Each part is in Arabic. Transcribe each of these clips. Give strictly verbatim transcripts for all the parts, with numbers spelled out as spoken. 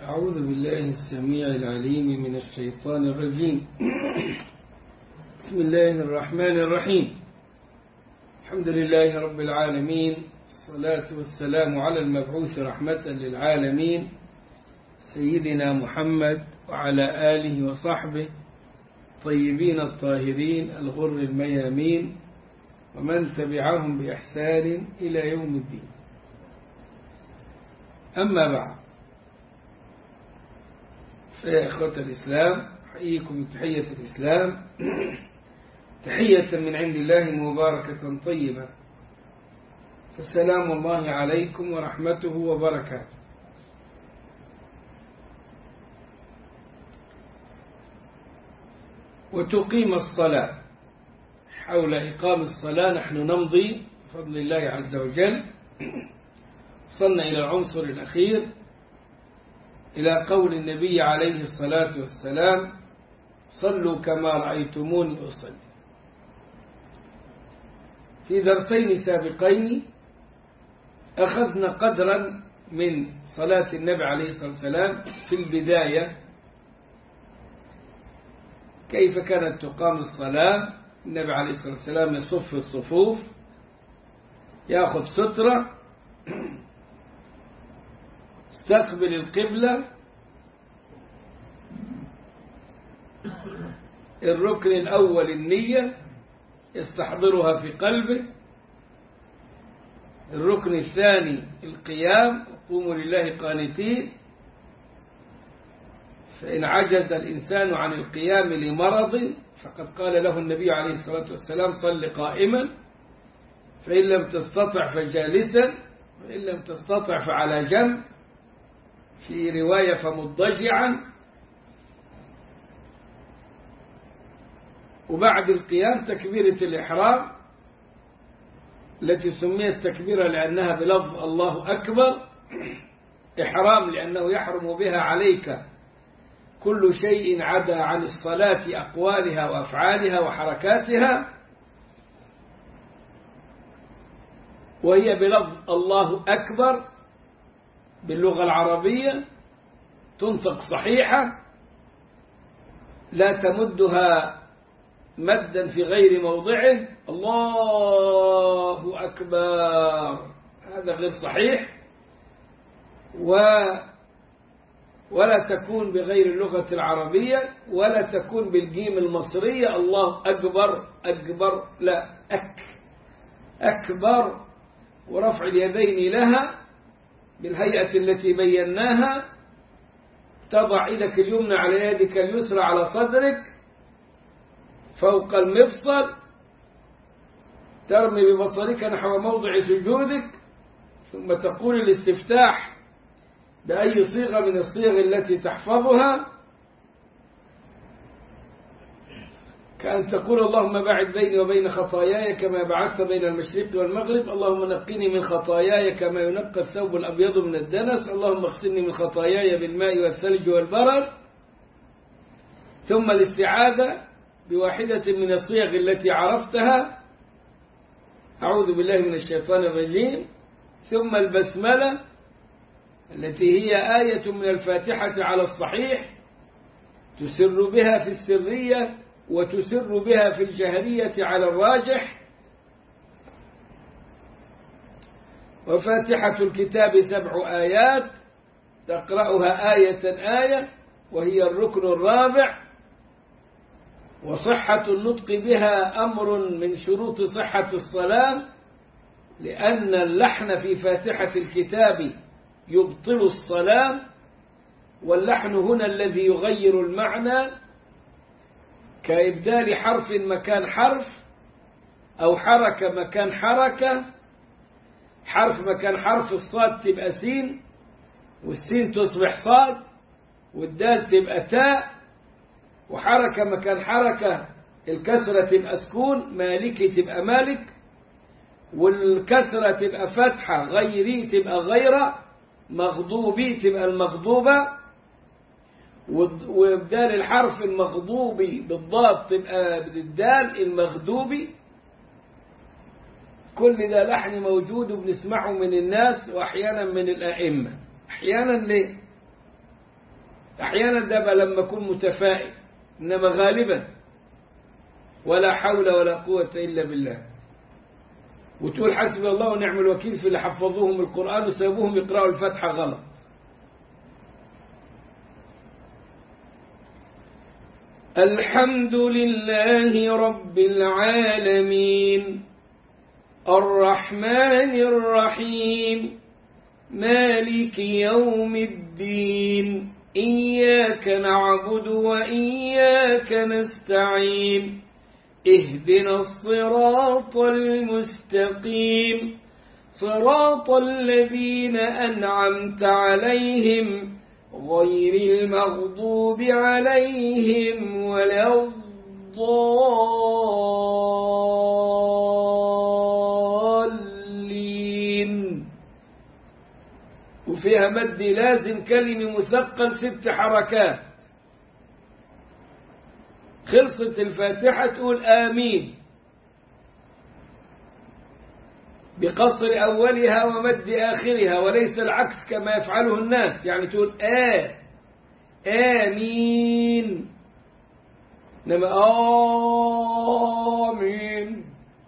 أعوذ بالله السميع العليم من الشيطان الرجيم. بسم الله الرحمن الرحيم. الحمد لله رب العالمين، الصلاة والسلام على المبعوث رحمة للعالمين سيدنا محمد وعلى آله وصحبه طيبين الطاهرين الغر الميامين ومن تبعهم بإحسان إلى يوم الدين. أما بعد، فيا إخوة الإسلام، أحييكم بتحية الإسلام تحية من عند الله مباركة طيبة، فالسلام الله عليكم ورحمته وبركاته. وتقيم الصلاة. حول إقام الصلاة نحن نمضي بفضل الله عز وجل. وصلنا إلى العنصر الأخير، إلى قول النبي عليه الصلاة والسلام: صلوا كما رأيتموني أصلي. في درسين سابقين أخذنا قدرا من صلاة النبي عليه الصلاة والسلام في البداية، كيف كانت تقام الصلاة. النبي عليه الصلاة والسلام يصف الصفوف، يأخذ سترة، استقبل القبلة، الركن الأول النية يستحضرها في قلبه، الركن الثاني القيام، قوموا لله قانتين. فإن عجز الإنسان عن القيام لمرض فقد قال له النبي عليه الصلاة والسلام: صل قائما، فإن لم تستطع فجالسا، وإن لم تستطع فعلى جنب، في رواية فمضجعا. وبعد القيام تكبيرة الإحرام التي سميت تكبيرة لأنها بلفظ الله أكبر، إحرام لأنه يحرم بها عليك كل شيء عدا عن الصلاة، أقوالها وأفعالها وحركاتها، وهي بلفظ الله أكبر باللغة العربية، تنطق صحيحة، لا تمدها مدا في غير موضعه. الله أكبر، هذا غير صحيح. و ولا تكون بغير اللغة العربية، ولا تكون بالجيم المصرية الله أكبر أكبر، لا، أك أكبر، ورفع اليدين لها بالهيئة التي بيناها. تضع يدك اليمنى على يدك اليسرى على صدرك فوق المفصل، ترمي ببصرك نحو موضع سجودك، ثم تقول الاستفتاح بأي صيغة من الصيغ التي تحفظها، كأن تقول: اللهم باعد بيني وبين خطاياي كما بعدت بين المشرق والمغرب، اللهم نقني من خطاياي كما ينقى الثوب الأبيض من الدنس، اللهم اغسلني من خطاياي بالماء والثلج والبرد. ثم الاستعاذة بواحدة من الصيغ التي عرفتها: أعوذ بالله من الشيطان الرجيم. ثم البسملة التي هي آية من الفاتحة على الصحيح، تسر بها في السرية وتسر بها في الجهرية على الراجح. وفاتحة الكتاب سبع آيات تقرأها آية آية، وهي الركن الرابع. وصحة النطق بها أمر من شروط صحة الصلاة، لأن اللحن في فاتحة الكتاب يبطل الصلاة، واللحن هنا الذي يغير المعنى، كإبدال حرف مكان حرف، أو حركة مكان حركة. حرف مكان حرف، الصاد تبقى سين، والسين تصبح صاد، والدال تبقى تاء. وحركة مكان حركة، الكسرة تبقى سكون، مالكي تبقى مالك، والكسرة تبقى فتحة، غيري تبقى غيرة، مغضوبي تبقى المغضوبة، وبدال الحرف المغضوبي بالضاد تبقى بالدال المغضوبي. كل ده لحن موجود وبنسمعه من الناس، وأحيانا من الأئمة. أحيانا ليه؟ أحيانا ده بقى لما أكون متفائل، إنما غالبا ولا حول ولا قوة إلا بالله. وتقول حسبي الله ونعم الوكيل في اللي حفظوهم القرآن وسابوهم يقرأوا الفاتحة غلط. الحمد لله رب العالمين الرحمن الرحيم مالك يوم الدين إياك نعبد وإياك نستعين اهدنا الصراط المستقيم صراط الذين أنعمت عليهم غير المغضوب عليهم ولا الضالين. وفيها مد لازم كلمة مثقل ست حركات. خلصت الفاتحة تقول آمين بقصر أولها ومد آخرها، وليس العكس كما يفعله الناس، يعني تقول آ آمين، إنما آمين،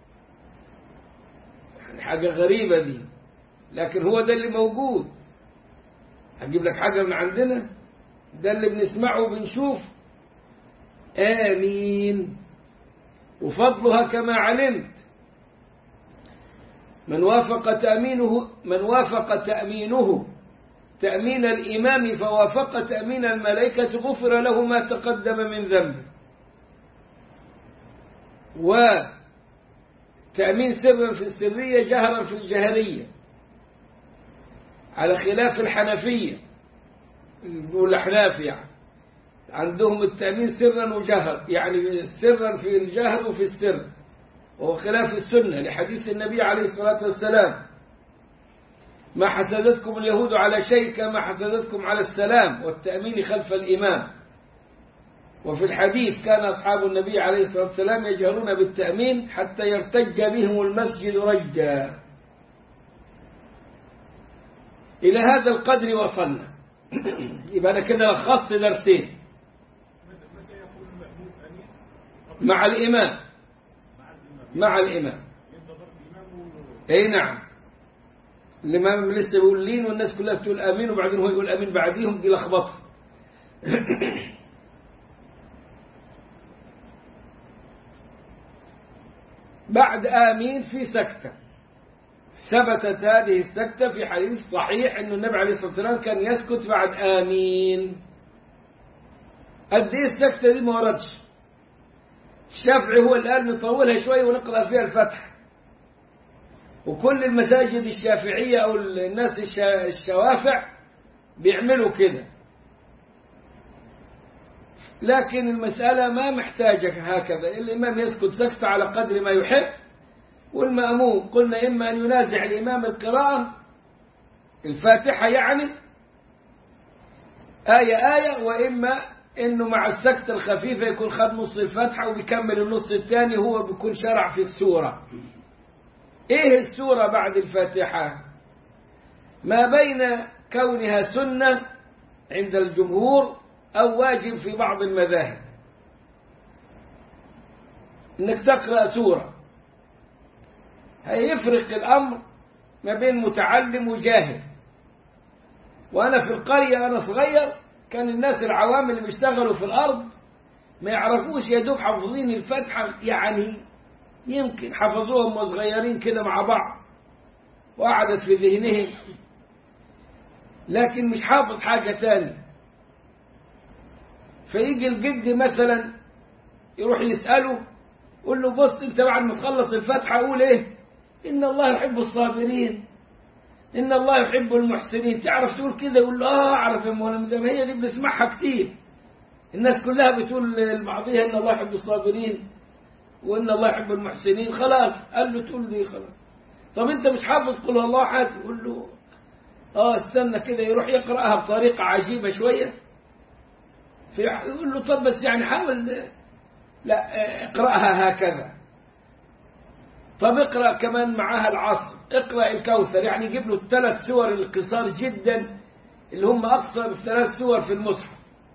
يعني حاجة غريبة دي، لكن هو ده اللي موجود. هجيب لك حاجة من عندنا، ده اللي بنسمعه وبنشوف. آمين وفضلها كما علمت من وافق تأمينه من وافق تأمينه تأمين الإمام فوافق تأمين الملائكة غفر له ما تقدم من ذنبه. وتأمين سرا في السرية جهرا في الجهرية، على خلاف الحنفية والأحناف، يعني عندهم التأمين سرا وجهر، يعني سرا في الجهر وفي السر، وهو خلاف السنة لحديث النبي عليه الصلاة والسلام: ما حسدتكم اليهود على شيء كما حسدتكم على السلام والتأمين خلف الإمام. وفي الحديث كان أصحاب النبي عليه الصلاة والسلام يجهرون بالتأمين حتى يرتج بهم المسجد رجا. إلى هذا القدر وصلنا. يبقى أنا كده لخصت درسين مع الإمام مع الإمام أي نعم. الإمام لسه بيقول لين والناس كلها بتقول آمين، وبعدين هو يقول آمين بعديهم، دي لخبطة. بعد آمين في سكتة، ثبتت هذه السكتة في حديث صحيح أن النبي عليه الصلاة والسلام كان يسكت بعد آمين. قد إيه السكتة دي ما وردش. الشافعي هو الآن نطولها شوية ونقرأ فيها الفتح، وكل المساجد الشافعية أو الناس الشوافع بيعملوا كده، لكن المسألة ما محتاجة هكذا. الإمام يسكت سكتة على قدر ما يحب، والمأموم قلنا إما أن ينازع الإمام القراءة الفاتحة يعني آية آية، وإما إنه مع السكتة الخفيفة يكون خد نص الفاتحة وبيكمل النص الثاني، هو بيكون شرع في السورة. إيه السورة بعد الفاتحة؟ ما بين كونها سنة عند الجمهور أو واجب في بعض المذاهب إنك تقرأ سورة. هيفرق الأمر ما بين متعلم وجاهل. وأنا في القرية أنا صغير كان الناس العوام اللي بيشتغلوا في الأرض ما يعرفوش، يدوب حافظين الفاتحة، يعني يمكن حفظوهم وصغيرين كده مع بعض وقعدت في ذهنهم، لكن مش حافظ حاجة تاني. فيجي الجد مثلا يروح يسأله، يقول له بص انت بعد ما تخلص الفاتحة قول ايه؟ إن الله يحب الصابرين، إن الله يحب المحسنين. تعرف تقول كده؟ يقول له آه أعرف يا مولانا، هي دي بنسمعها كتير، الناس كلها بتقول لبعضها إن الله يحب الصابرين وإن الله يحب المحسنين. خلاص قال له تقول دي خلاص. طب أنت مش حافظ قل الله أحد؟ يقول له آه استنى كده، يروح يقرأها بطريقة عجيبة شوية، يقول له طب بس يعني حاول لا اقرأها هكذا. طب اقرأ كمان معاها العصر، اقرأ الكوثر، يعني يجيب له الثلاث سور القصار جدا اللي هم أقصر ثلاث سور في المصحف،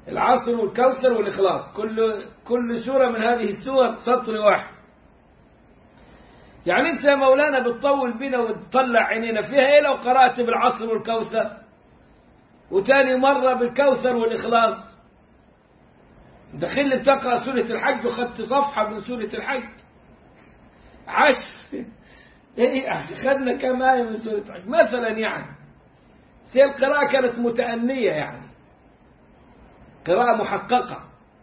العصر والكوثر والإخلاص، كل كل سورة من هذه السور سطر واحد. يعني أنت يا مولانا بتطول بنا وتطلع عينينا فيها إيه لو قرأت بالعصر والكوثر وتاني مرة بالكوثر والإخلاص؟ دخل بتقرأ سورة الحج وخدت صفحة من سورة الحج عشر إيه خدنا كم آية من سورة الحج مثلا. يعني سي القراءة كانت متأنية، يعني قراءة محققة.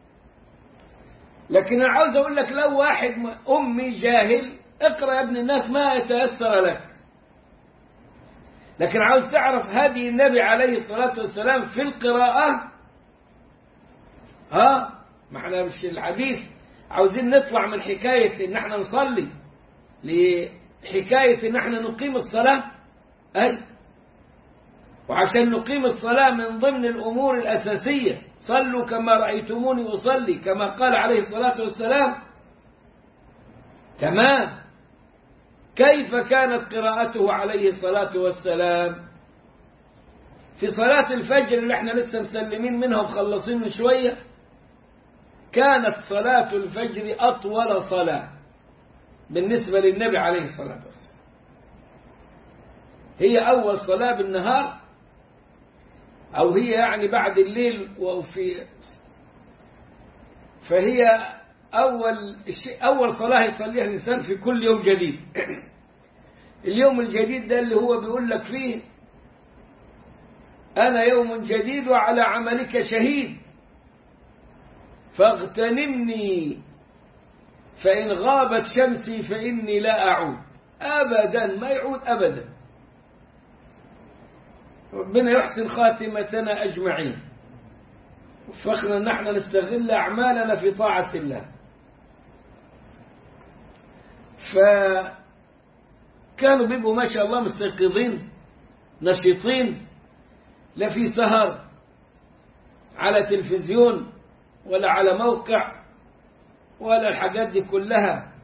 لكن أنا عاوز أقول لك لو واحد أمي جاهل اقرأ يا ابن الناس ما يتيسر لك. لكن عاوز تعرف هدي النبي عليه الصلاة والسلام في القراءة، ها ما احنا مش الحديث عاوزين نطلع من حكاية ان احنا نصلي لحكاية ان احنا نقيم الصلاة. اي وعشان نقيم الصلاة من ضمن الأمور الأساسية صلوا كما رأيتموني أصلي كما قال عليه الصلاة والسلام. تمام. كيف كانت قراءته عليه الصلاة والسلام في صلاة الفجر اللي احنا لسه مسلمين منها ومخلصين من شوية؟ كانت صلاة الفجر أطول صلاة بالنسبة للنبي عليه الصلاة والسلام. هي أول صلاة بالنهار، أو هي يعني بعد الليل وفي، فهي أول أول صلاة يصليها الإنسان في كل يوم جديد. اليوم الجديد ده اللي هو بيقول لك فيه أنا يوم جديد وعلى عملك شهيد فاغتنمني فإن غابت شمسي فإني لا أعود. أبدا ما يعود أبدا. ربنا يحسن خاتمتنا أجمعين وفقنا أن احنا نستغل أعمالنا في طاعة الله. فكانوا بيبقوا ما شاء الله مستيقظين نشيطين، لا في سهر على تلفزيون ولا على موقع ولا الحاجات دي كلها.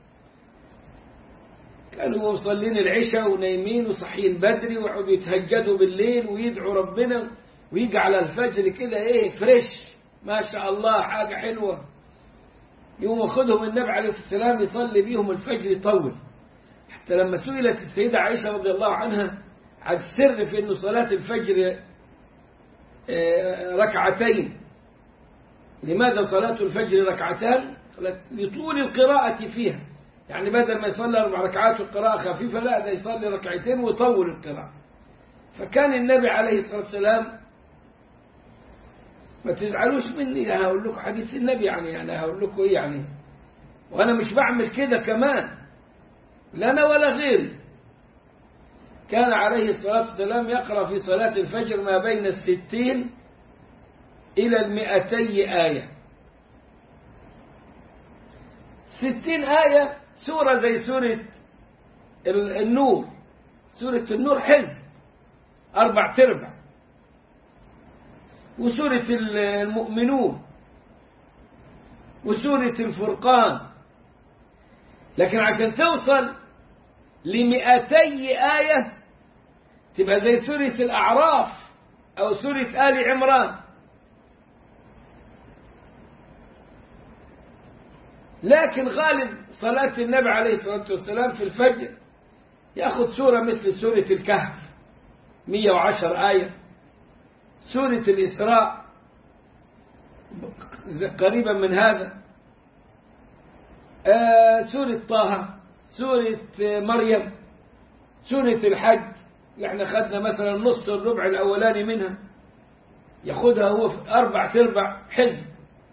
كانوا مصلين العشاء ونايمين وصحيين بدري ويقعدوا يتهجدوا بالليل ويدعوا ربنا، ويجي على الفجر كده ايه فريش ما شاء الله حاجة حلوة. يوم أخذهم النبي عليه الصلاة والسلام يصلي بيهم الفجر يطول، حتى لما سئلت السيدة عائشة رضي الله عنها عن السر في أنه صلاة الفجر ركعتين، لماذا صلاة الفجر ركعتان؟ قالت لطول القراءة فيها، يعني بدل ما يصلي أربع ركعات والقراءة خفيفة لا ده يصلي ركعتين ويطول القراءة. فكان النبي عليه الصلاة والسلام، ما تزعلوش مني أنا هقول لكم حديث النبي، يعني أنا هقول لكم إيه يعني، وأنا مش بعمل كده كمان لا أنا ولا غيري. كان عليه الصلاة والسلام يقرأ في صلاة الفجر ما بين الستين إلى المئتي آية. ستين آية سورة زي سورة النور. سورة النور حزب أربع تربع، وسورة المؤمنون وسورة الفرقان. لكن عشان توصل لمئتي آية تبقى زي سورة الأعراف أو سورة آل عمران. لكن غالب صلاة النبي عليه الصلاة والسلام في الفجر يأخذ سورة مثل سورة الكهف مئة وعشر آية، سورة الإسراء قريبا من هذا، آه سورة طه، سورة مريم، سورة الحج اللي احنا خدنا مثلا نص الربع الأولاني منها يأخذها هو في أربع تربع حزب،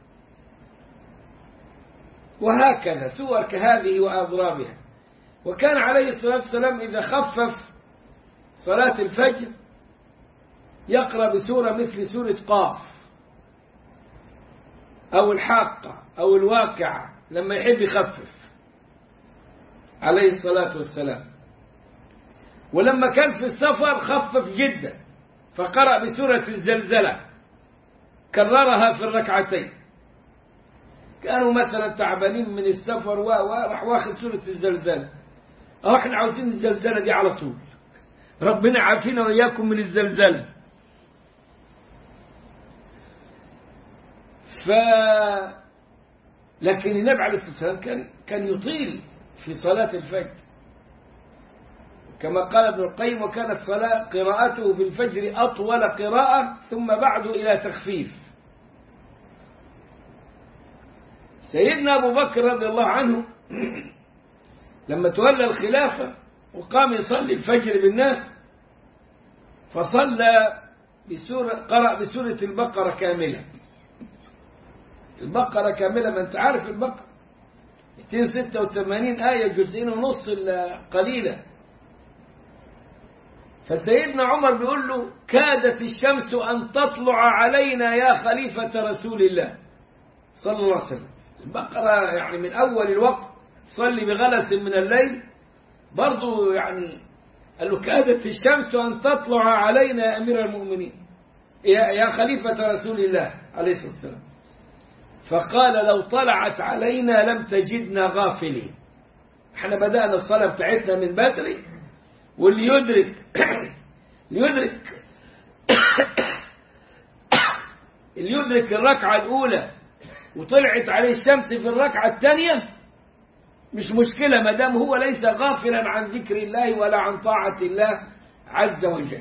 وهكذا سور كهذه وأضرابها. وكان عليه الصلاة والسلام إذا خفف صلاة الفجر يقرأ بسورة مثل سورة قاف أو الحاقة أو الواقعة لما يحب يخفف عليه الصلاة والسلام. ولما كان في السفر خفف جدا فقرأ بسورة الزلزلة كررها في الركعتين. كانوا مثلا تعبانين من السفر وراح واخد سورة الزلزلة، أهو احنا عاوزين الزلزلة دي على طول، ربنا عافينا وإياكم من الزلزلة. ف لكن النبي عليه الصلاة والسلام كان كان يطيل في صلاة الفجر كما قال ابن القيم وكانت صلاة قراءته في الفجر أطول قراءة ثم بعد إلى تخفيف. سيدنا أبو بكر رضي الله عنه لما تولى الخلافة وقام يصلي الفجر بالناس فصلى بسورة قرأ بسورة البقرة كاملة. البقرة كاملة ما أنت عارف البقرة مئتين وستة وثمانين آية جزئين ونص قليلة. فسيدنا عمر بيقول له كادت الشمس أن تطلع علينا يا خليفة رسول الله صلى الله عليه وسلم. البقرة يعني من أول الوقت صلي بغلس من الليل برضو يعني قال له كادت الشمس أن تطلع علينا يا أمير المؤمنين يا خليفة رسول الله عليه الصلاة والسلام. فقال لو طلعت علينا لم تجدنا غافلين. احنا بدأنا الصلاة بتاعتنا من بدري واللي يدرك يدرك اللي يدرك الركعة الأولى وطلعت عليه الشمس في الركعة الثانية مش مشكلة ما دام هو ليس غافلا عن ذكر الله ولا عن طاعة الله عز وجل.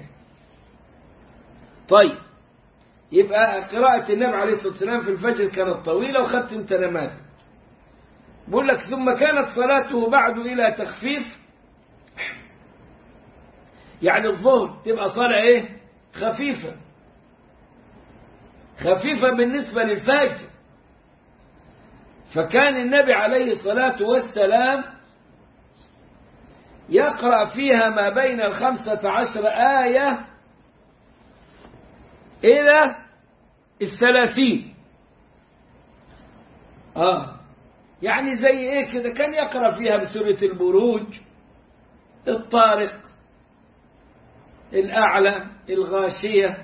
طيب يبقى قراءة النبي عليه الصلاة والسلام في الفجر كانت طويلة وخدت انت نماذج. بقول لك ثم كانت صلاته بعد إلى تخفيف يعني الظهر تبقى صلاة ايه خفيفة خفيفة بالنسبة للفجر. فكان النبي عليه الصلاة والسلام يقرأ فيها ما بين الخمسة عشر آية إلى الثلاثين. آه يعني زي إيه كده كان يقرأ فيها بسورة البروج الطارق الأعلى الغاشية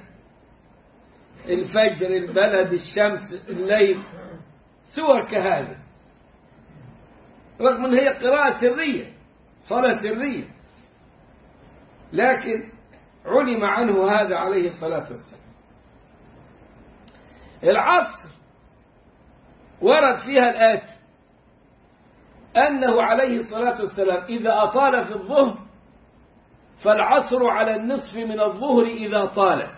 الفجر البلد الشمس الليل سور كهذا رغم أن هي قراءة سرية صلاة سرية لكن علم عنه هذا عليه الصلاة والسلام. العصر ورد فيها الآتي أنه عليه الصلاة والسلام إذا أطال في الظهر فالعصر على النصف من الظهر إذا طالت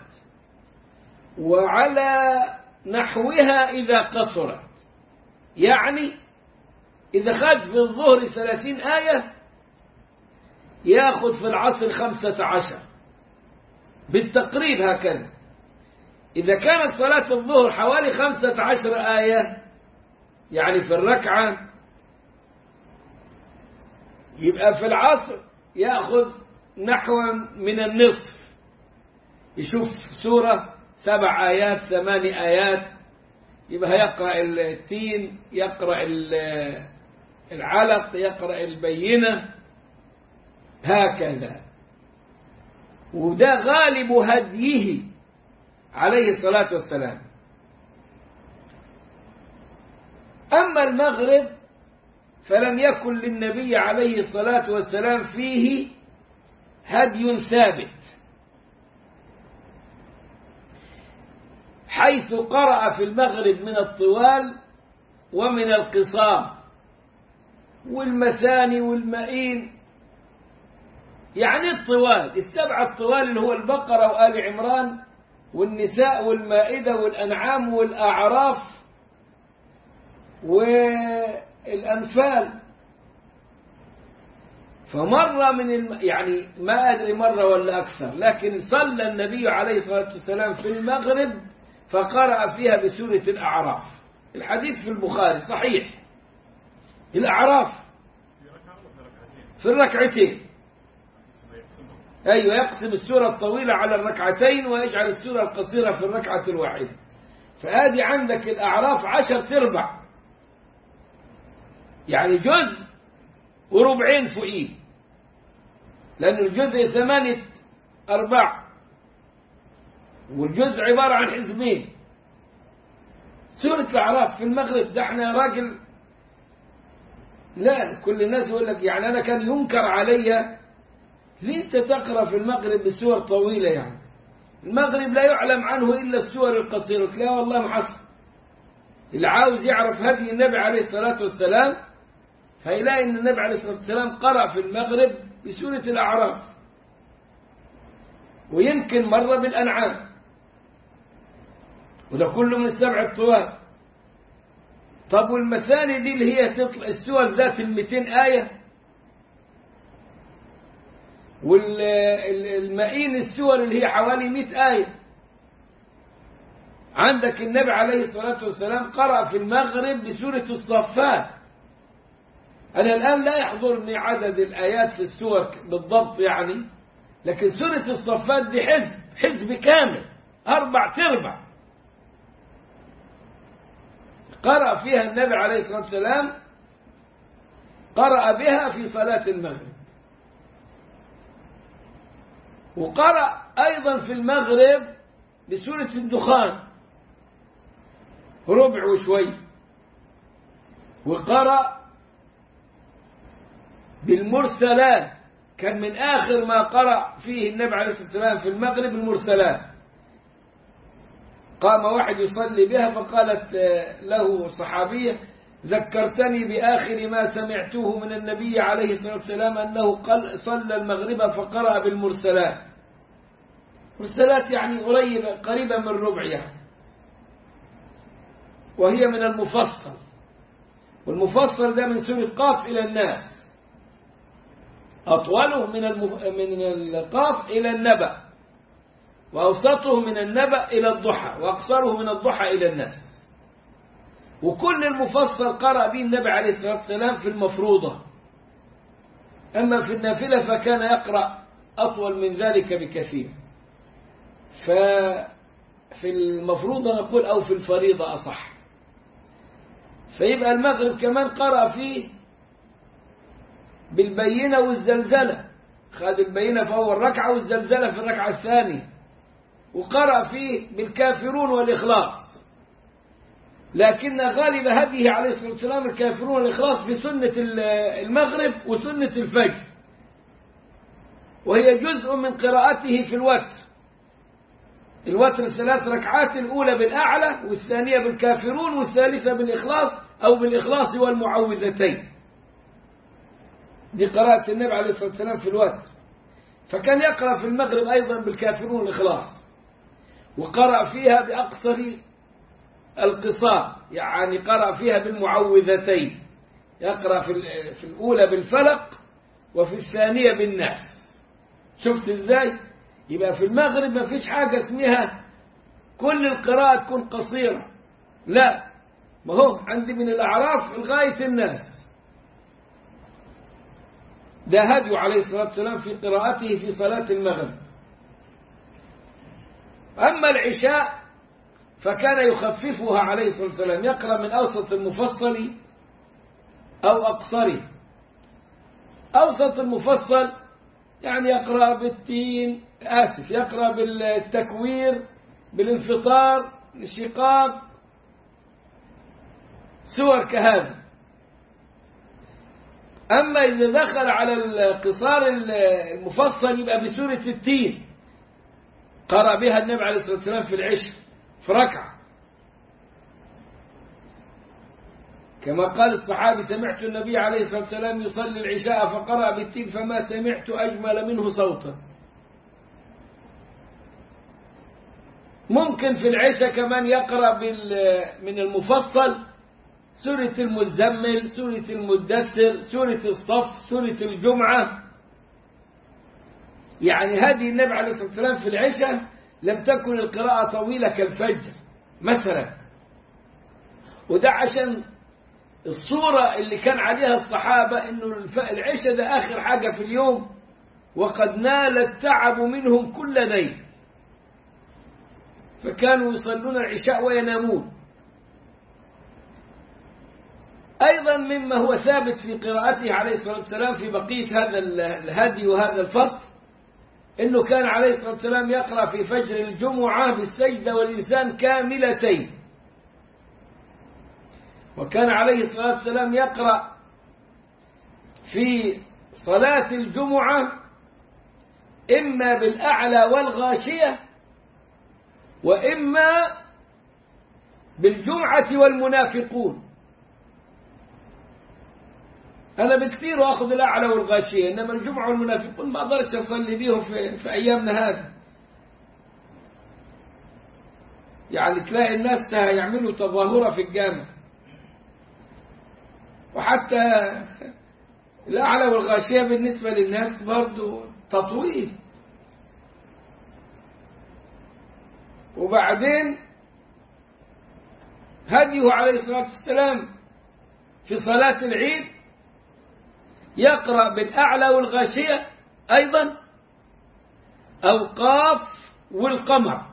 وعلى نحوها إذا قصرت. يعني إذا خد في الظهر ثلاثين آية يأخذ في العصر خمسة عشر بالتقريب هكذا. إذا كانت صلاة الظهر حوالي خمسة عشر آية يعني في الركعة يبقى في العصر يأخذ نحو من النصف يشوف سورة سبع آيات ثمان آيات يبقى يقرأ التين يقرأ العلق يقرأ البينة هكذا. وده غالب هديه عليه الصلاة والسلام. أما المغرب فلم يكن للنبي عليه الصلاة والسلام فيه هدي ثابت حيث قرأ في المغرب من الطوال ومن القصار والمثاني والمئين. يعني الطوال السبعة الطوال اللي هو البقرة وآل عمران والنساء والمائدة والأنعام والأعراف والأنفال. فمرة من الم... يعني ما أدري مرة ولا أكثر لكن صلى النبي عليه الصلاة والسلام في المغرب فقرأ فيها بسورة الأعراف. الحديث في البخاري صحيح. الأعراف في الركعتين أيوة يقسم السورة الطويلة على الركعتين ويجعل السورة القصيرة في الركعة الواحدة. فآدي عندك الأعراف عشر تربع يعني جزء وربعين فوقيه لأن الجزء ثمانية أرباع والجزء عبارة عن حزبين. سورة الأعراف في المغرب ده احنا راجل لا كل الناس يقول لك يعني أنا كان ينكر علي ليه أنت تقرأ في المغرب بسور طويلة يعني المغرب لا يعلم عنه إلا السور القصيرة. لا والله محصل اللي عاوز يعرف هدي النبي عليه الصلاة والسلام هيلاقي أن النبي عليه الصلاة والسلام قرأ في المغرب بسورة الأعراف، ويمكن مرة بالأنعام، وده كله من السبع الطوال. طب والمثاني دي اللي هي تطلع السور ذات المئتين آية، والمئين السور اللي هي حوالي مئة آية. عندك النبي عليه الصلاة والسلام قرأ في المغرب بسورة الصفات. أنا الآن لا يحضرني عدد الآيات في السور بالضبط يعني، لكن سورة الصفات دي حزب حزب كامل أربع تربع قرأ فيها النبي عليه الصلاة والسلام، قرأ بها في صلاة المغرب. وقرأ أيضا في المغرب بسورة الدخان ربع وشوي، وقرأ بالمرسلات، كان من آخر ما قرأ فيه النبي عليه الصلاة والسلام في المغرب المرسلات. قام واحد يصلي بها فقالت له صحابية: ذكرتني بآخر ما سمعته من النبي عليه الصلاة والسلام أنه قال صلى المغرب فقرأ بالمرسلات. مرسلات يعني قريبة قريبة من ربع يعني، وهي من المفصل، والمفصل ده من سورة قاف إلى الناس، أطوله من المف... من القاف إلى النبأ، وأوسطه من النبأ إلى الضحى، وأقصره من الضحى إلى الناس. وكل المفصل قرأ به النبي عليه الصلاة والسلام في المفروضة، أما في النافلة فكان يقرأ أطول من ذلك بكثير. ففي المفروضة نقول أو في الفريضة أصح. فيبقى المغرب كمان قرأ فيه بالبينة والزلزلة، خد البينة في أول ركعة والزلزلة في الركعة الثانية، وقرأ فيه بالكافرون والإخلاص. لكن غالب هديه عليه الصلاة والسلام الكافرون والإخلاص في سنة المغرب وسنة الفجر، وهي جزء من قراءته في الوتر. الوتر ثلاث ركعات، الأولى بالأعلى والثانية بالكافرون والثالثة بالإخلاص أو بالإخلاص والمعوذتين. دي قراءة النبي عليه الصلاة والسلام في الوتر. فكان يقرأ في المغرب أيضا بالكافرون والإخلاص، وقرأ فيها بأقصر القصار، يعني قرأ فيها بالمعوذتين، يقرأ في الأولى بالفلق وفي الثانية بالناس. شفت إزاي؟ يبقى في المغرب ما فيش حاجة اسمها كل القراءة تكون قصيرة، لا، ما هو عندي من الأعراف لغاية الناس. ده هدي عليه الصلاة والسلام في قراءته في صلاة المغرب. أما العشاء فكان يخففها عليه الصلاة والسلام، يقرأ من أوسط المفصل أو أقصره. أوسط المفصل يعني يقرأ بالتين آسف يقرأ بالتكوير، بالانفطار، الشقاق، سور كهذا. أما إذا دخل على القصار المفصل يبقى بسورة التين، قرأ بها النبي عليه الصلاة والسلام في العشر في ركعة، كما قال الصحابي: سمعت النبي عليه الصلاة والسلام يصلي العشاء فقرأ بالتين فما سمعت أجمل منه صوتا. ممكن في العشاء كمان يقرأ من المفصل سورة المزمل، سورة المدثر، سورة الصف، سورة الجمعة. يعني هذه النبي عليه الصلاة والسلام في العشاء لم تكن القراءة طويلة كالفجر مثلا، وده عشان الصورة اللي كان عليها الصحابة إنه العشاء ده آخر حاجة في اليوم، وقد نال التعب منهم كل ليل، فكانوا يصلون العشاء وينامون. أيضا مما هو ثابت في قراءته عليه الصلاة والسلام في بقية هذا الهدي وهذا الفصل، إنه كان عليه الصلاة والسلام يقرأ في فجر الجمعة بالسجدة والإنسان كاملتين، وكان عليه الصلاة والسلام يقرأ في صلاة الجمعة إما بالأعلى والغاشية، وإما بالجمعة والمنافقون. أنا بكثير وأخذ الأعلى والغاشية، إنما الجمعة والمنافقون ما أقدرش أصلي بيهم في, في أيامنا هذا. يعني تلاقي الناس يعملوا تظاهرة في الجامع، وحتى الأعلى والغاشية بالنسبة للناس برضو تطويل. وبعدين هديه عليه الصلاة والسلام في صلاة العيد يقرأ بالأعلى والغاشية أيضا، أو قاف والقمر،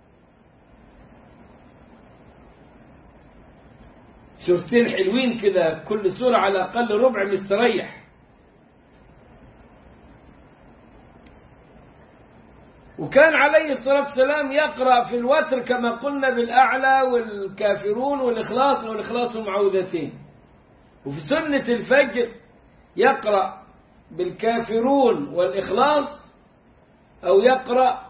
سورتين حلوين كده، كل سورة على الأقل ربع مستريح. وكان عليه الصلاة والسلام يقرأ في الوتر كما قلنا بالأعلى والكافرون والإخلاص والإخلاص معوذتين. وفي سنة الفجر يقرأ بالكافرون والإخلاص، أو يقرأ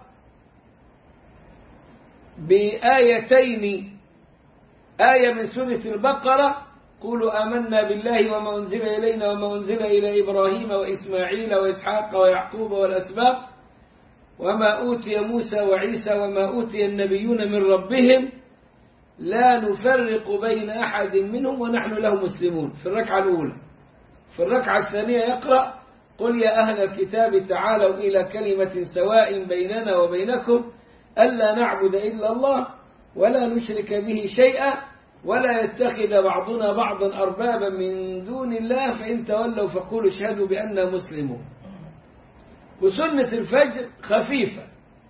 بآيتين، آية من سورة البقرة قولوا آمنا بالله وما أنزل إلينا وما أنزل إلى إبراهيم وإسماعيل وإسحاق ويعقوب والأسباط وما أوتي موسى وعيسى وما أوتي النبيون من ربهم لا نفرق بين أحد منهم ونحن له مسلمون في الركعة الأولى. في الركعة الثانية يقرأ قل يا أهل الكتاب تعالوا إلى كلمة سواء بيننا وبينكم ألا نعبد إلا الله ولا نشرك به شيئا ولا يتخذ بعضنا بعضا أربابا من دون الله فإن تولوا فقولوا اشهدوا بأننا مسلمون. وسنة الفجر خفيفة،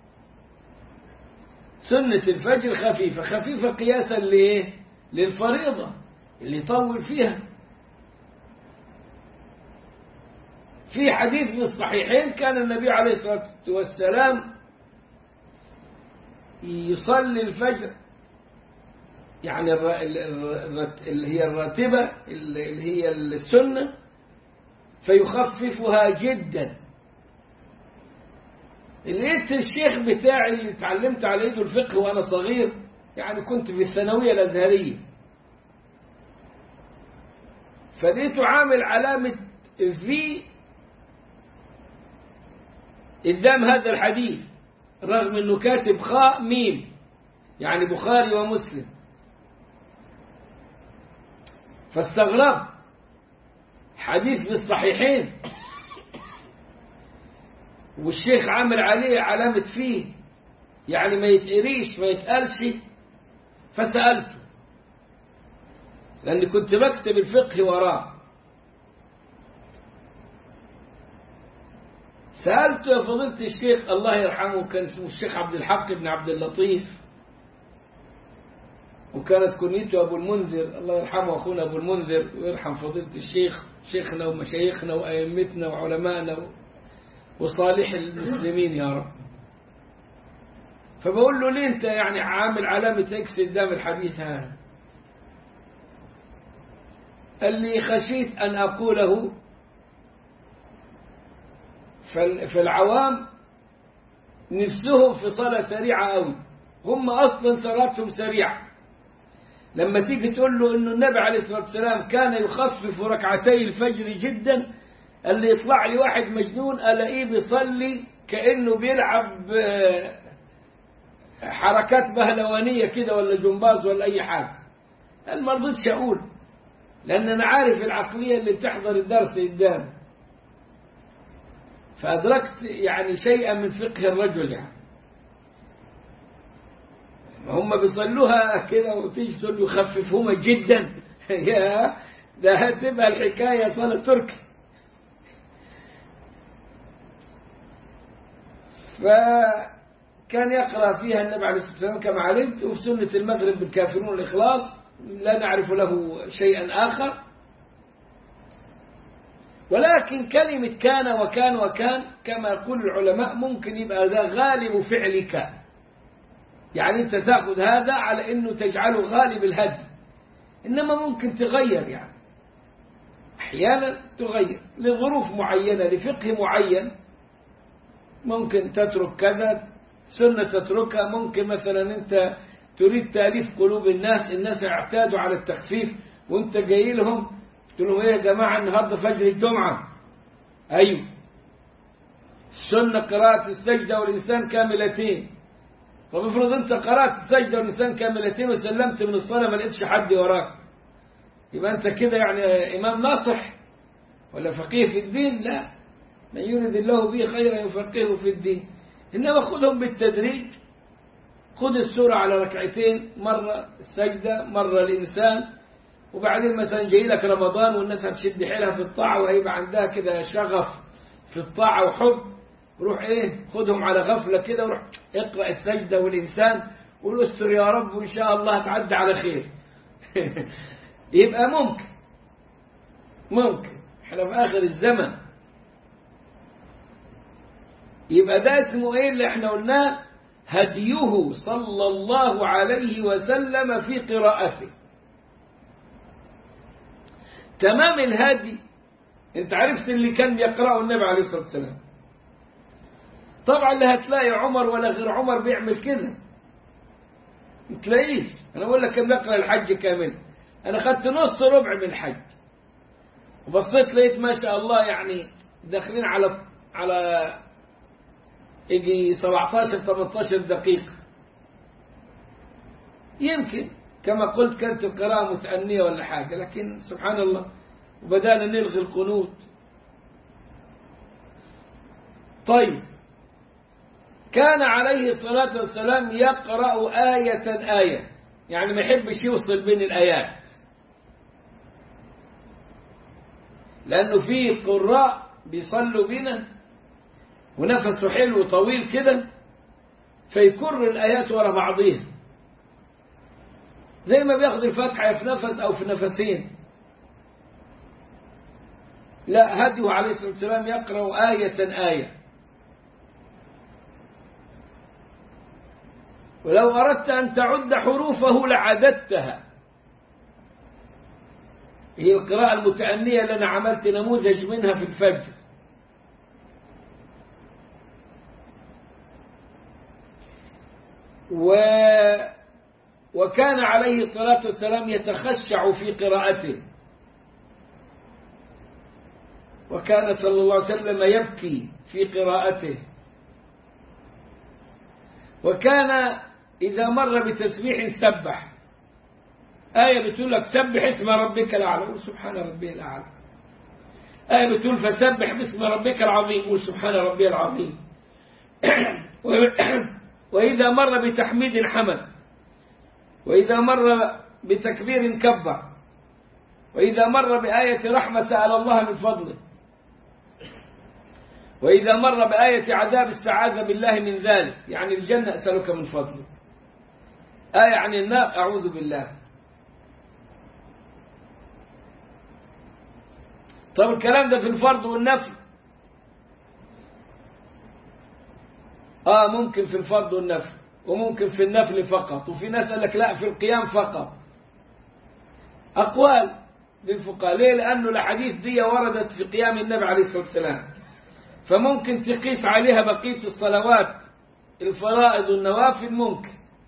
سنة الفجر خفيفة خفيفة قياسا لإيه؟ للفريضة اللي يطول فيها. في حديث في الصحيحين كان النبي عليه الصلاة والسلام يصلي الفجر، يعني اللي هي الراتبة اللي هي السنة، فيخففها جدا. لقيت الشيخ بتاعي اللي اتعلمت على ايده الفقه وانا صغير، يعني كنت في الثانوية الازهرية، فلقيته عامل علامة في قدام هذا الحديث رغم انه كاتب خاء ميم، يعني بخاري ومسلم. فاستغربت، حديث في الصحيحين والشيخ عامل عليه علامة فيه، يعني ما يتقريش ما يتقالش. فسألته لأني كنت بكتب الفقه وراه، سألته يا فضيلة الشيخ الله يرحمه، كان اسمه الشيخ عبد الحق بن عبد اللطيف، وكانت كنيته أبو المنذر، الله يرحمه أخونا أبو المنذر ويرحم فضيلة الشيخ، شيخنا ومشايخنا وأئمتنا وعلمائنا وصالح المسلمين يا رب. فبقول له ليه أنت يعني عامل علامة إكس قدام الحديث هذا؟ قال لي خشيت أن أقوله فالعوام نفسهم في صلاة سريعة أوي، هم أصلا صلاتهم سريعة. لما تيجي تقول له إنه النبي عليه الصلاة والسلام كان يخفف ركعتي الفجر جدا، اللي يطلع لي واحد مجنون ألاقيه بيصلي كأنه بيلعب حركات بهلوانية كده ولا جمباز ولا أي حاجة. أنا ما رضيتش أقول، لأن أنا عارف العقلية اللي بتحضر الدرس قدام، فأدركت يعني شيئا من فقه الرجل. يعني هم بيصلوها كده وتيجي تقول له خففهما جدا يا ده هتبقى الحكاية صلاة تركي. فكان يقرأ فيها النبي عليه الصلاة والسلام كما علمت، وفي سنة المغرب بالكافرون والإخلاص لا نعرف له شيئا آخر. ولكن كلمة كان وكان وكان كما يقول العلماء ممكن يبقى ذا غالب فعلك، يعني أنت تأخذ هذا على أنه تجعله غالب الهدي، إنما ممكن تغير، يعني أحيانا تغير لظروف معينة لفقه معين، ممكن تترك كذا سنة تتركها. ممكن مثلا أنت تريد تأليف قلوب الناس. الناس اعتادوا على التخفيف وانت جاي لهم تقول لهم ايه يا جماعة النهاردة فجر الجمعة؟ ايوه. السنة قراءة السجدة والإنسان كاملتين. طب افرض انت قرأت السجدة والإنسان كاملتين وسلمت من الصلاة ما لقيتش حد وراك، يبقى انت كده يعني إمام ناصح ولا فقيه في الدين؟ لا، من يريد الله به خيرا يفقهه في الدين. إنما خذهم بالتدريج، خذ السورة على ركعتين، مرة السجدة مرة الإنسان، وبعدين مثلا جاي لك رمضان والناس هتشد حيلها في الطاعة وهيبقى عندها كده شغف في الطاعة وحب، روح ايه خذهم على غفلة كده وروح اقرأ السجدة والإنسان وقول استر يا رب وإن شاء الله هتعدي على خير. يبقى ممكن ممكن احنا في آخر الزمن. يبقى ده اسمه ايه اللي احنا قلناه؟ هديه صلى الله عليه وسلم في قراءته. تمام الهدي. انت عرفت اللي كان يقرأه النبي عليه الصلاة والسلام. طبعا لا هتلاقي عمر ولا غير عمر بيعمل كده، ما تلاقيش. انا بقول لك كم يقرأ الحج كامل. انا خدت نص ربع من الحج وبصيت لقيت ما شاء الله يعني داخلين على على يجي سبعتاشر ثمانية عشر دقيقة يمكن، كما قلت كانت القراءة متأنية ولا حاجة، لكن سبحان الله وبدأنا نلغي القنوت. طيب، كان عليه الصلاة والسلام يقرأ آية آية، يعني ما يحبش يوصل بين الآيات، لأنه في قراء بيصلوا بنا ونفسه حلو طويل كده فيكر الآيات ورا بعضيها، زي ما بياخد الفاتحة في نفس أو في نفسين. لا، هديه عليه الصلاة والسلام يقرأ آية آية. ولو أردت أن تعد حروفه لعددتها. هي القراءة المتأنية اللي أنا عملت نموذج منها في الفجر. و... وكان عليه الصلاة والسلام يتخشع في قراءته، وكان صلى الله عليه وسلم يبكي في قراءته، وكان إذا مر بتسبيح سبح. آية بتقول لك سبح اسم ربك الأعلى، قول سبحان ربي الأعلى. آية بتقول فسبح باسم ربك العظيم، قول سبحان ربي العظيم. وإذا مر بتحميد حمد، وإذا مر بتكبير كبر، وإذا مر بآية رحمة سأل الله من فضله، وإذا مر بآية عذاب استعاذ بالله من ذلك، يعني الجنة أسألك من فضله، آية عن النار أعوذ بالله. طب الكلام ده في الفرض والنفل؟ آه ممكن في الفرض والنفل، وممكن في النفل فقط، وفي ناس قال لك لا في القيام فقط. أقوال للفقهاء. ليه؟ لأنه الحديث دي وردت في قيام النبي عليه الصلاة والسلام، فممكن تقيس عليها بقية الصلوات الفرائض والنوافل ممكن.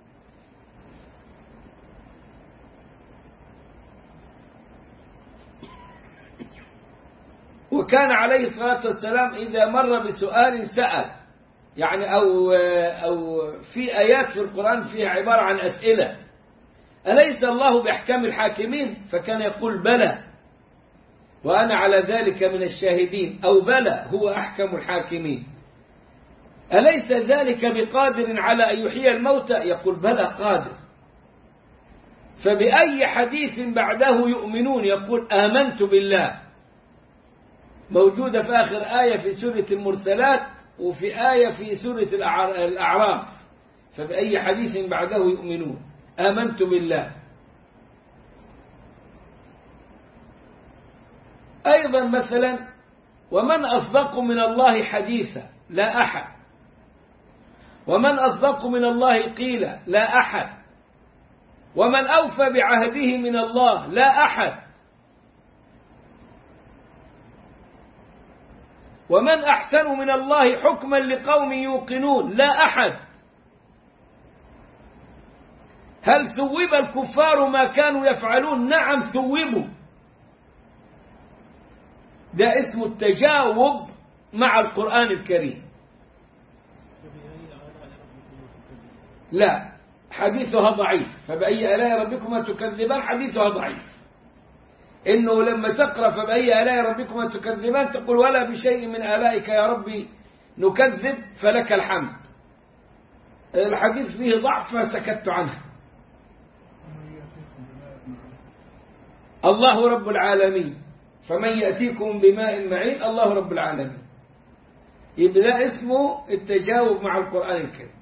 وكان عليه الصلاة والسلام إذا مر بسؤال سأل، يعني أو, أو في آيات في القرآن فيها عبارة عن أسئلة، أليس الله بأحكام الحاكمين؟ فكان يقول بلى وأنا على ذلك من الشاهدين، أو بلى هو أحكم الحاكمين. أليس ذلك بقادر على أن يحيي الموتى؟ يقول بلى قادر. فبأي حديث بعده يؤمنون؟ يقول آمنت بالله. موجودة في آخر آية في سورة المرسلات، وفي آية في سورة الأعراف. فبأي حديث بعده يؤمنون؟ آمنت بالله. أيضا مثلا ومن أصدق من الله حديثا؟ لا أحد. ومن أصدق من الله قيلا؟ لا أحد. ومن أوفى بعهده من الله؟ لا أحد. ومن أحسن من الله حكما لقوم يوقنون؟ لا أحد. هل ثوب الكفار ما كانوا يفعلون؟ نعم ثوبوا. ده اسمه التجاوب مع القرآن الكريم. لا، حديثها ضعيف. فبأي آلاء ربكما تكذبان حديثها ضعيف. إنه لما تقرأ فبأي آلاء ربكما تكذبان تقول ولا بشيء من آلائك يا ربي نكذب فلك الحمد. الحديث فيه ضعف فسكت عنه. الله رب العالمين، فمن يأتيكم بماء معين الله رب العالمين. يبقى ده اسمه التجاوب مع القرآن الكريم.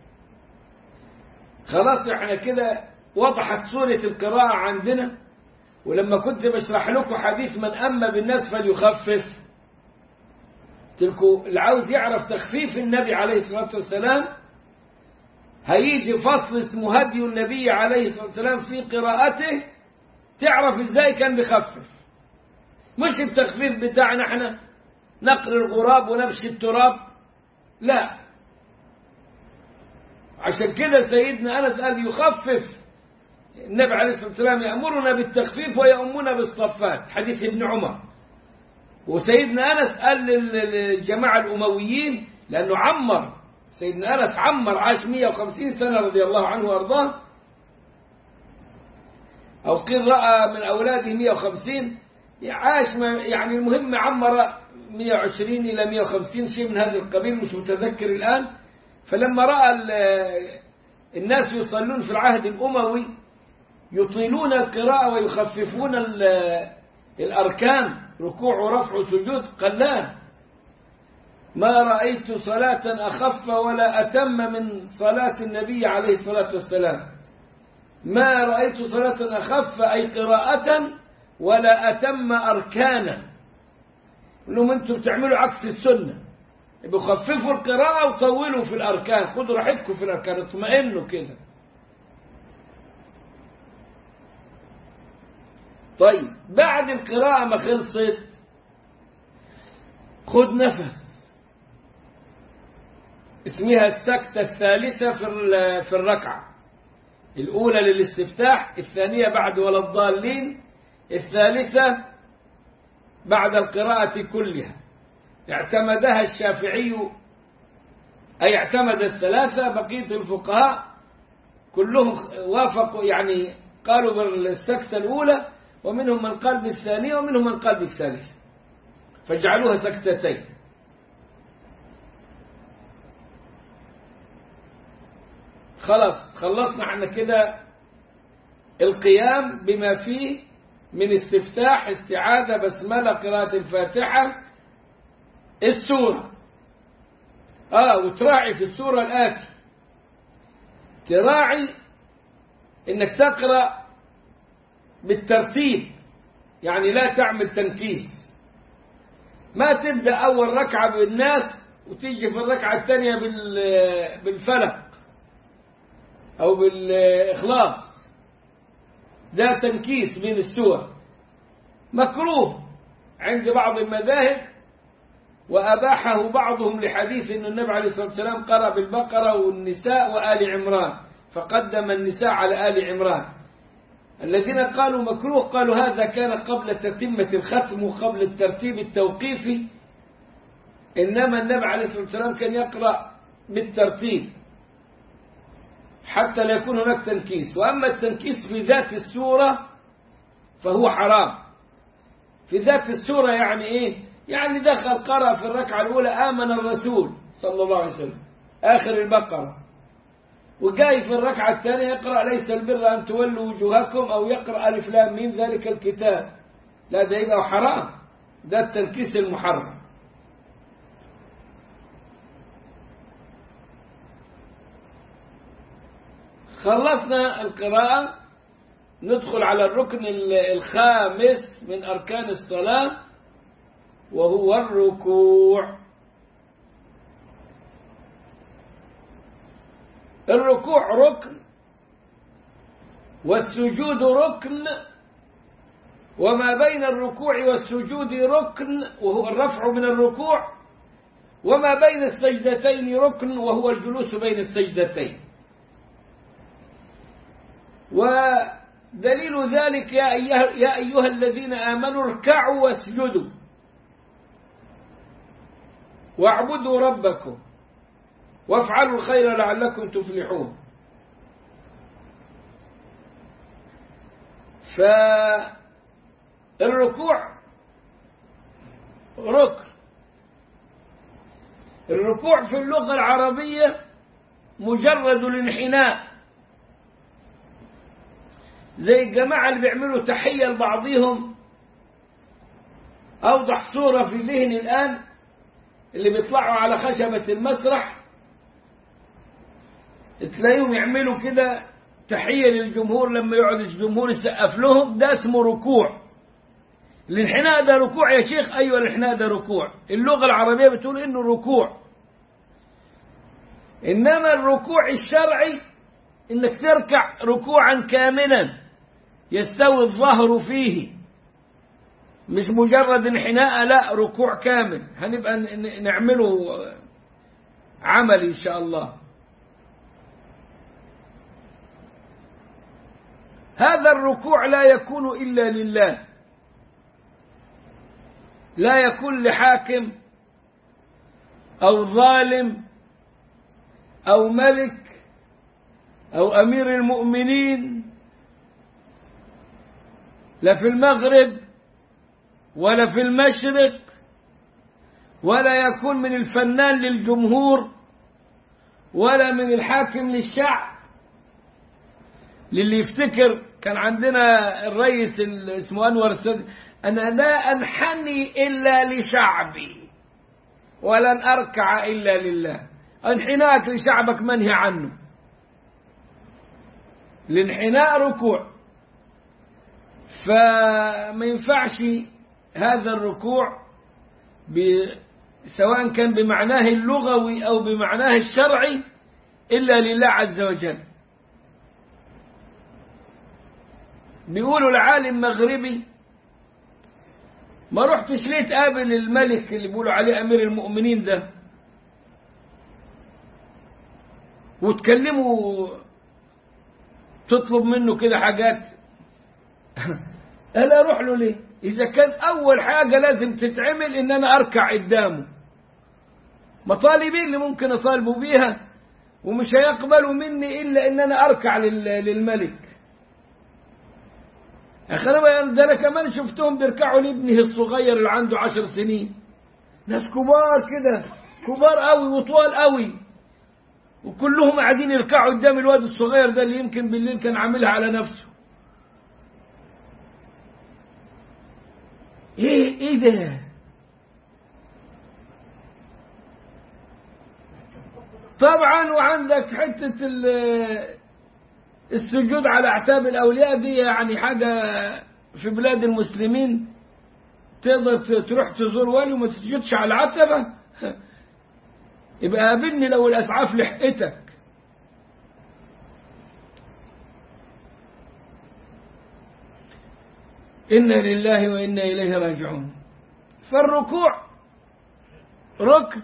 خلاص احنا كده وضحت سورة القراءة عندنا. ولما كنت بشرح لكم حديث من أما بالناس فليخفف، تلكوا اللي عاوز يعرف تخفيف النبي عليه الصلاة والسلام هيجي فصل اسمه هدي النبي عليه الصلاة والسلام في قراءته، تعرف ازاي كان بيخفف. مش التخفيف بتاعنا احنا نقر الغراب ونمشي التراب، لا. عشان كده سيدنا أنس قال يخفف النبي عليه الصلاة والسلام، يأمرنا بالتخفيف ويأمنا بالصفات، حديث ابن عمر. وسيدنا أنس قال للجماعة الأمويين، لأنه عمر، سيدنا أنس عمر عاش مئة وخمسين سنة رضي الله عنه وأرضاه، أو قيل رأى من أولاده مئة وخمسين، عاش يعني المهم عمر مئة وعشرين إلى مئة وخمسين شيء من هذا القبيل، مش متذكر الآن. فلما رأى الناس يصلون في العهد الأموي يطيلون القراءة ويخففون الأركان ركوع ورفع وسجود، قال لا، ما رأيت صلاة أخف ولا أتم من صلاة النبي عليه الصلاة والسلام. ما رأيت صلاة أخف أي قراءة ولا أتم أركانا. لهم أنتم بتعملوا عكس السنة، بخففوا القراءة وطولوا في الأركان، خذوا راحتكم في الأركان، اطمئنوا كده. طيب بعد القراءة ما خلصت خذ نفس، اسمها السكتة الثالثة في الركعة. الأولى للاستفتاح، الثانية بعد ولا الضالين، الثالثة بعد القراءة كلها. اعتمدها الشافعي، أي اعتمد الثلاثة. بقية الفقهاء كلهم وافقوا، يعني قالوا بالسكتة الأولى، ومنهم من قال بالثانية ومنهم من قال بالثالثة، فجعلوها سكتتين. خلاص خلصنا احنا كده القيام بما فيه من استفتاح، استعاذة، بسملة، قراءة الفاتحة، السورة. آه وتراعي في السورة الآتي، تراعي إنك تقرأ بالترتيب، يعني لا تعمل تنكيس. ما تبدأ أول ركعة بالناس وتيجي في الركعة الثانية بالفلق أو بالإخلاص، ده تنكيس بين السور، مكروه عند بعض المذاهب، وأباحه بعضهم لحديث أن النبي عليه الصلاة والسلام قرأ بالبقرة والنساء وآل عمران، فقدم النساء على آل عمران. الذين قالوا مكروه قالوا هذا كان قبل تتمة الختم وقبل الترتيب التوقيفي، إنما النبي عليه الصلاة والسلام كان يقرأ بالترتيب حتى لا يكون هناك تنكيس. وأما التنكيس في ذات السورة فهو حرام. في ذات السورة يعني إيه؟ يعني دخل قرأ في الركعة الأولى آمن الرسول صلى الله عليه وسلم آخر البقرة، وجاي في الركعة الثانية يقرأ ليس البر أن تولوا وجوهكم، أو يقرأ ألف لام ميم ذلك الكتاب، لا ده يبقى حرام، ده التنكيس المحرم. خلصنا القراءة، ندخل على الركن الخامس من أركان الصلاة وهو الركوع. الركوع ركن، والسجود ركن، وما بين الركوع والسجود ركن وهو الرفع من الركوع، وما بين السجدتين ركن وهو الجلوس بين السجدتين. ودليل ذلك يا أيها, يا أيها الذين آمنوا اركعوا واسجدوا واعبدوا ربكم وافعلوا الخير لعلكم تفلحون. فالركوع ركن. الركوع في اللغة العربية مجرد الانحناء، زي الجماعة اللي بيعملوا تحية لبعضهم. أوضح صورة في ذهني الآن اللي بيطلعوا على خشبة المسرح تلاقيهم يعملوا كده تحية للجمهور لما يقعد الجمهور يسقف لهم، ده اسمه ركوع. الانحناء ده ركوع يا شيخ؟ أيوة الانحناء ده ركوع. اللغة العربية بتقول إنه ركوع. إنما الركوع الشرعي إنك تركع ركوعا كاملا يستوي الظهر فيه، مش مجرد انحناء، لا ركوع كامل. هنبقى نعمله عمل إن شاء الله. هذا الركوع لا يكون إلا لله، لا يكون لحاكم أو ظالم أو ملك أو أمير المؤمنين، لا في المغرب ولا في المشرق، ولا يكون من الفنان للجمهور ولا من الحاكم للشعب. للي يفتكر كان عندنا الرئيس اسمه أنور السادات: أنا لا أنحني إلا لشعبي ولن أركع إلا لله. انحناءك لشعبك منهي عنه. الانحناء ركوع، فما ينفعش هذا الركوع سواء كان بمعناه اللغوي أو بمعناه الشرعي إلا لله عز وجل. بيقولوا العالم مغربي، ما رحتش ليه تقابل الملك اللي بيقولوا عليه أمير المؤمنين ده وتكلموا تطلب منه كده حاجات؟ ألا أروح له ليه؟ إذا كان أول حاجة لازم تتعمل إن أنا أركع قدامه. مطالبين اللي ممكن أطالبه بيها ومش هيقبلوا مني إلا إن أنا أركع للملك. أخيرا ده أنا كمان شفتهم بيركعوا لابنه الصغير اللي عنده عشر سنين. ناس كبار كده، كبار قوي وطوال قوي، وكلهم قاعدين يركعوا قدام الواد الصغير ده اللي يمكن بالليل كان عاملها على نفسه. ايه ايه ده؟ طبعا. وعندك حتة السجود على اعتاب الاولياء دي، يعني حاجة في بلاد المسلمين تقدر تروح تزور ولي وما تسجدش على العتبة؟ يبقى قابلني لو الاسعاف لحقتك. إنا لله وإنا إليه راجعون. فالركوع ركن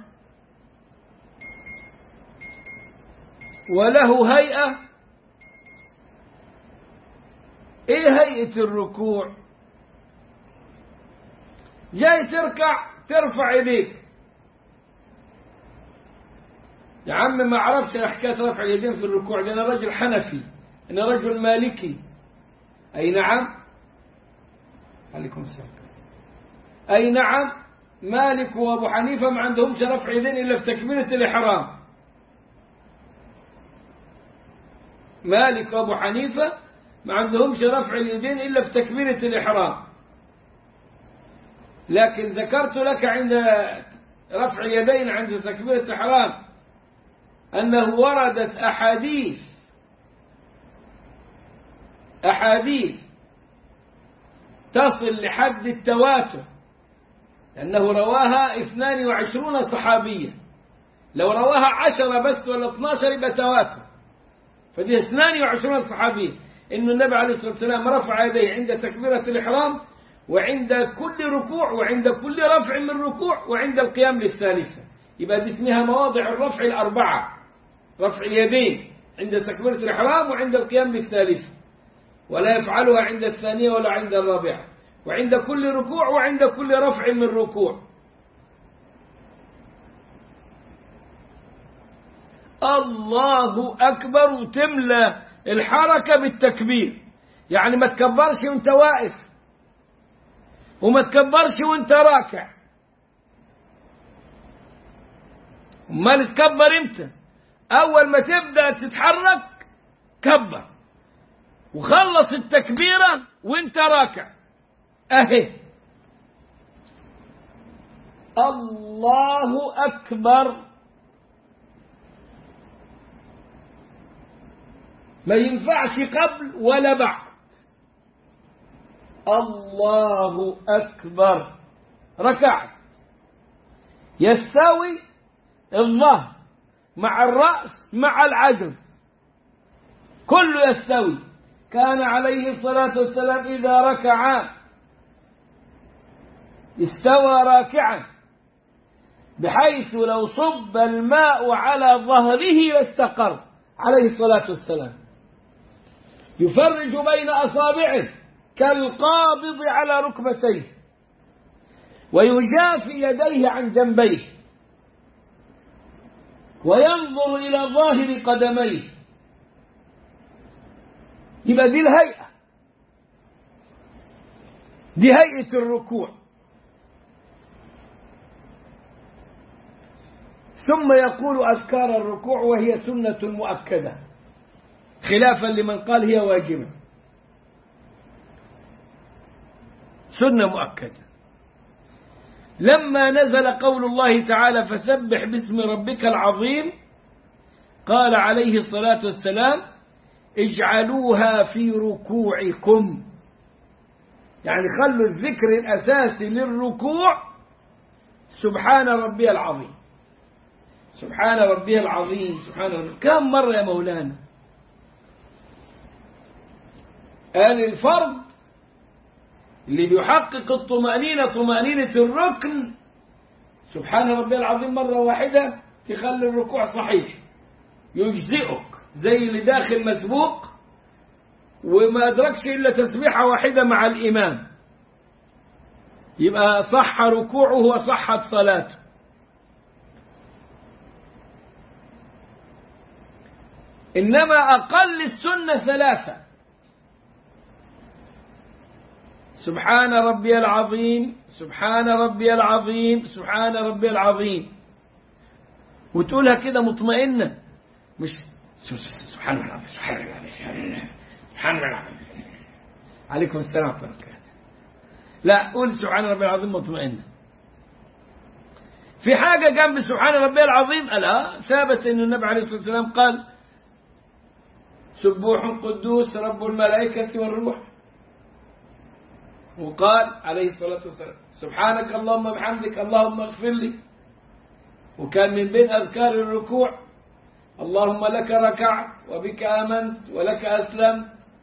وله هيئة. إيه هيئة الركوع؟ جاي تركع ترفع يديك. يا عم ما أعرفش حكاية رفع اليدين في الركوع، أنا رجل حنفي، أنا رجل مالكي. أي نعم، عليكم السلام. أي نعم، مالك وأبو حنيفة ما عندهمش رفع يدين إلا في تكبيرة الإحرام. مالك وأبو حنيفة ما عندهمش رفع اليدين إلا في تكبيرة الإحرام. لكن ذكرت لك عند رفع اليدين عند تكبيرة الإحرام أنه وردت أحاديث أحاديث تصل لحد التواتر، لأنه رواها اثنان وعشرون صحابيا. لو رواها عشرة بس ولا اثناشر يبقى تواتر، فدي اثنان وعشرون صحابيا إن النبي عليه الصلاة والسلام رفع يديه عند تكبيرة الإحرام وعند كل ركوع وعند كل رفع من ركوع وعند القيام للثالثة. يبقى دي اسمها مواضع الرفع الأربعة: رفع اليدين عند تكبيرة الإحرام وعند القيام للثالثة. ولا يفعلها عند الثانية ولا عند الرابعة، وعند كل ركوع وعند كل رفع من ركوع. الله أكبر، وتملى الحركة بالتكبير، يعني ما تكبرش وانت واقف وما تكبرش وانت راكع. ما تكبر امتى؟ أول ما تبدأ تتحرك كبر، وخلص التكبيرة وانت راكع. اهي الله أكبر، ما ينفعش قبل ولا بعد. الله أكبر، ركعت، يستوي الظهر مع الرأس مع العجز، كله يستوي. كان عليه الصلاة والسلام إذا ركع استوى راكعا، بحيث لو صب الماء على ظهره لاستقر عليه الصلاة والسلام. يفرج بين أصابعه كالقابض على ركبتيه، ويجافي يديه عن جنبيه، وينظر إلى ظاهر قدميه. يبقى دي الهيئة، دي هيئة الركوع. ثم يقول أذكار الركوع، وهي سنة مؤكدة خلافا لمن قال هي واجبة. سنة مؤكدة. لما نزل قول الله تعالى فسبح باسم ربك العظيم، قال عليه الصلاة والسلام اجعلوها في ركوعكم، يعني خلوا الذكر الأساسي للركوع سبحان ربي العظيم، سبحان ربي العظيم، سبحان ربي. كم مرة يا مولانا؟ قال الفرض اللي بيحقق الطمأنينة طمأنينة الركن سبحان ربي العظيم مرة واحدة تخلي الركوع صحيح يجزئك، زي اللي داخل مسبوق وما أدركش إلا تسبيحة واحدة مع الإمام، يبقى صح ركوعه وصحت صلاته. إنما أقل السنة ثلاثة: سبحان ربي العظيم، سبحان ربي العظيم، سبحان ربي العظيم، وتقولها كده مطمئنة، مش سبحان الله العظيم، سبحان الله العظيم، سبحان الله العظيم. عليكم السلام ورحمة الله وبركاته. لا، قول سبحان ربي العظيم مطمئنة. في حاجة جنب سبحان ربي العظيم؟ لا، ثابت أن النبي عليه الصلاة والسلام قال سبوح قدوس رب الملائكة والروح، وقال عليه الصلاة والسلام سبحانك اللهم بحمدك اللهم اغفر لي. وكان من بين أذكار الركوع اللهم لك ركعت وبك آمنت ولك أسلمت.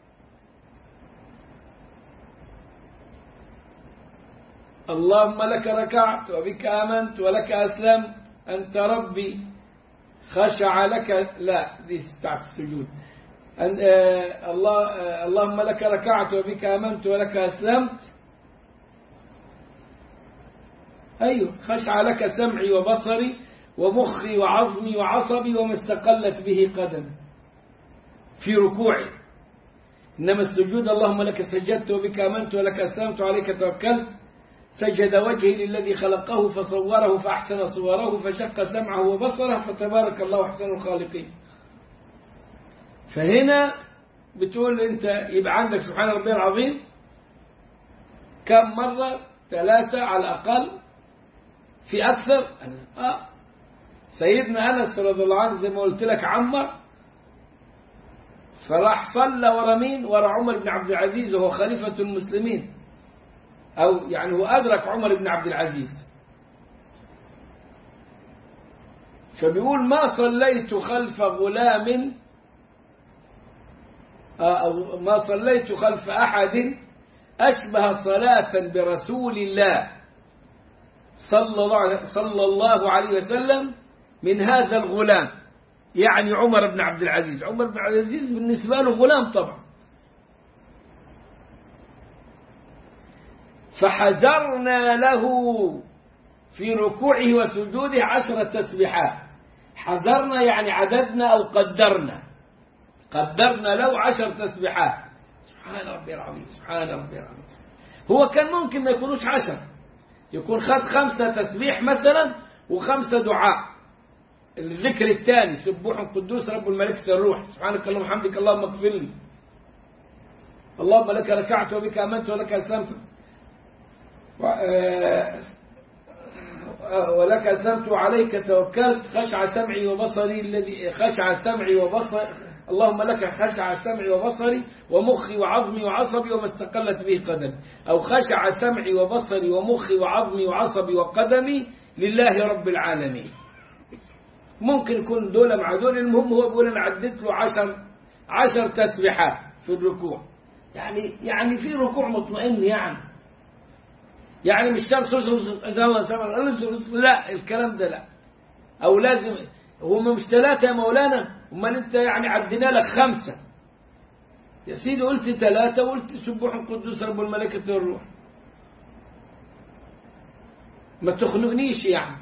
اللهم لك ركعت وبك آمنت ولك أسلمت أنت ربي خشع لك. لا، دي بتاعت السجود. أن آه الله آه اللهم لك ركعت وبك آمنت ولك أسلمت. أيوه، خشع لك سمعي وبصري ومخي وعظمي وعصبي وما استقلت به قدم في ركوعي. إنما السجود اللهم لك سجدت وبك آمنت ولك أسلمت وعليك توكلت. سجد وجهي للذي خلقه فصوره فأحسن صوره فشق سمعه وبصره فتبارك الله أحسن الخالقين. فهنا بتقول أنت يبقى عندك سبحان ربي العظيم كم مرة؟ ثلاثة على الأقل، في أكثر. آه. سيدنا أنس رضي الله عنه زي ما قلت لك عمر، فراح صلى ورا مين؟ ورا عمر بن عبد العزيز وهو خليفة المسلمين، أو يعني هو أدرك عمر بن عبد العزيز. فبيقول ما صليت خلف غلام أو ما صليت خلف أحد أشبه صلاة برسول الله صلى الله عليه وسلم من هذا الغلام، يعني عمر بن عبد العزيز. عمر بن عبد العزيز بالنسبة له غلام طبعا، فحذرنا له في ركوعه وسجوده عشرة تسبيحات. حذرنا يعني عددنا أو قدرنا قدرنا له عشر تسبيحات. سبحان ربي العظيم سبحان ربي العظيم. هو كان ممكن ما يكونوش عشر، يكون خد خمسة تسبيح مثلا وخمسة دعاء. الذكر الثاني سبوح قدوس رب الملائكة والروح، سبحانك اللهم وبحمدك اللهم اغفر لي، اللهم لك ركعت وبك آمنت ولك أسلمت ولك أسلمت وعليك توكلت، خشع سمعي وبصري الذي خشع سمعي وبصري، اللهم لك خشع سمعي وبصري ومخي وعظمي وعصبي وما استقلت به قدمي، أو خشع سمعي وبصري ومخي وعظمي وعصبي وقدمي لله رب العالمين. ممكن يكون دول مع دول. المهم هو بيقول أنا عدت له عشر عشر تسبيحات في الركوع. يعني يعني في ركوع مطمئن، يعني يعني مش شرط لا الكلام ده لا، أو لازم هم مش ثلاثة يا مولانا، امال انت يعني عدينا لك خمسة يا سيدي، قلت ثلاثة وقلت سبوح القدوس رب الملائكة والروح، ما تخنقنيش يعني.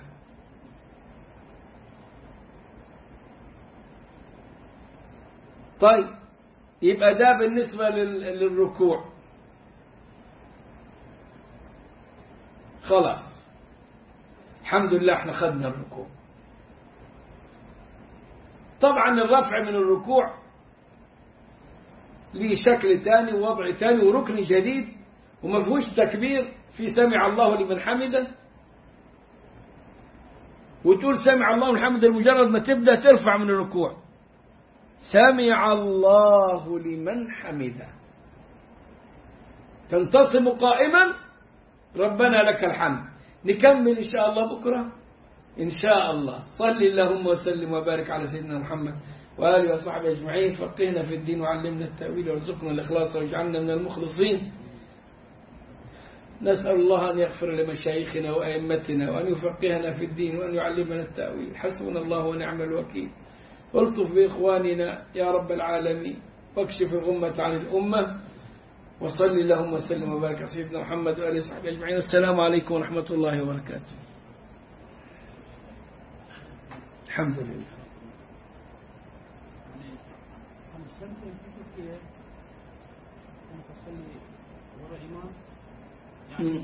طيب يبقى ده بالنسبة للركوع. خلاص الحمد لله احنا خدنا الركوع. طبعا الرفع من الركوع ليه شكل تاني ووضع تاني وركن جديد وما فيهوش تكبير، في سمع الله لمن حمده، وتقول سمع الله لمن حمده مجرد ما تبدأ ترفع من الركوع، سمع الله لمن حمده، تنتصب قائما ربنا لك الحمد. نكمل إن شاء الله بكرة إن شاء الله. صل اللهم وسلم وبارك على سيدنا محمد وآله وصحبه أجمعين. فقهنا في الدين وعلمنا التأويل وارزقنا الإخلاص واجعلنا من المخلصين. نسأل الله أن يغفر لمشايخنا وأئمتنا وأن يفقهنا في الدين وأن يعلمنا التأويل. حسبنا الله ونعم الوكيل. الطف بإخواننا يا رب العالمين واكشف الغمة عن الأمة. وصل اللهم وسلم وبارك على سيدنا محمد وآله وصحبه أجمعين. السلام عليكم ورحمة الله وبركاته. الحمد لله.